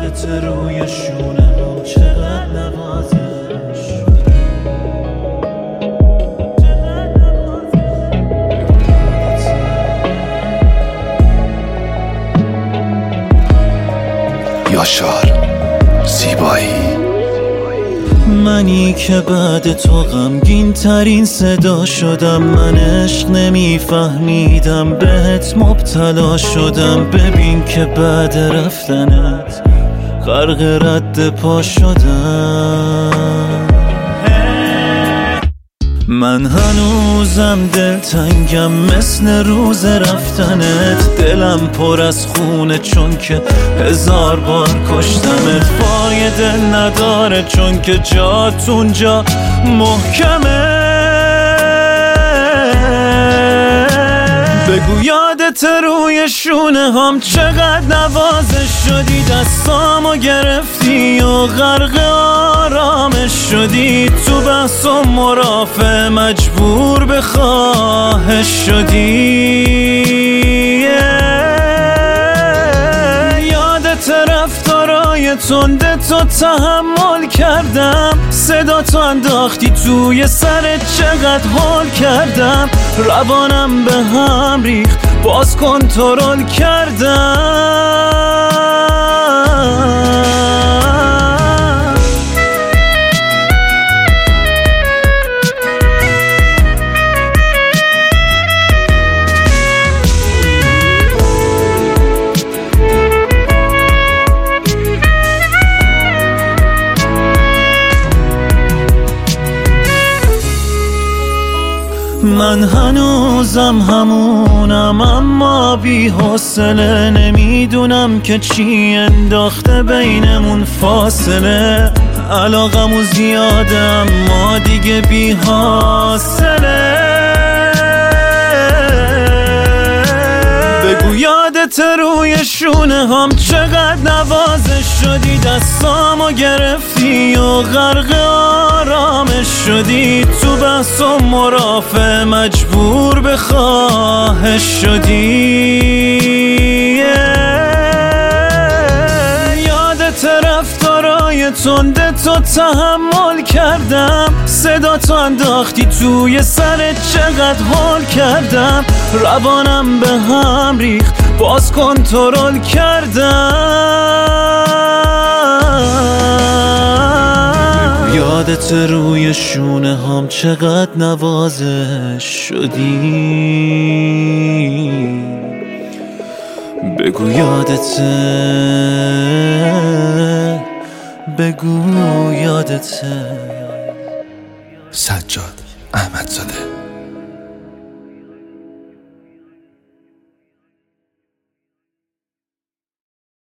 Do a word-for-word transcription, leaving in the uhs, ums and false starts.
یادت روی شونه هم چقدر نوازش یاشار زیبایی. منی که بعد تو غمگین ترین صدا شدم، من عشق نمیفهمیدم بهت مبتلا شدم. ببین که بعد رفتنت غرق رد پا شدم. من هنوزم دلتنگم مثل روز رفتنت، دلم پر از خونه چون که هزار بار کشتمت. فایده نداره چون که جات اونجا محکمه. بگو یادت روی شونه هم چقدر نوازش شدی، دستامو گرفتی و غرق آرامش شدی. تو بحث و مرافع مجبور به خواهش شدی. یادت رفتارای تنده تو تحمل کردم، صدا تو انداختی توی سرت چقدر حال کردم. روانم به هم ریخت باز کنترل کردم. من هنوزم همونم اما بی حوصله، نمیدونم که چی انداخته بینمون فاصله. علاقمو زیاده اما دیگه بی حاصله. بگو یادت روی شونه هم چقدر نوازش شدی، دستامو گرفتی و غرق آرامش شدی. تو بحث و مرافع مجبور به خواهش شدی. یادت رفتارای تنده تو تحمل کردم، صدا تو انداختی توی سرت چقدر حال کردم. روانم به هم ریخت باز کنترل کردم. یادت روی شونه هم چقدر نوازش شدی. بگو یادته، بگو یادته. سجاد احمدزاده.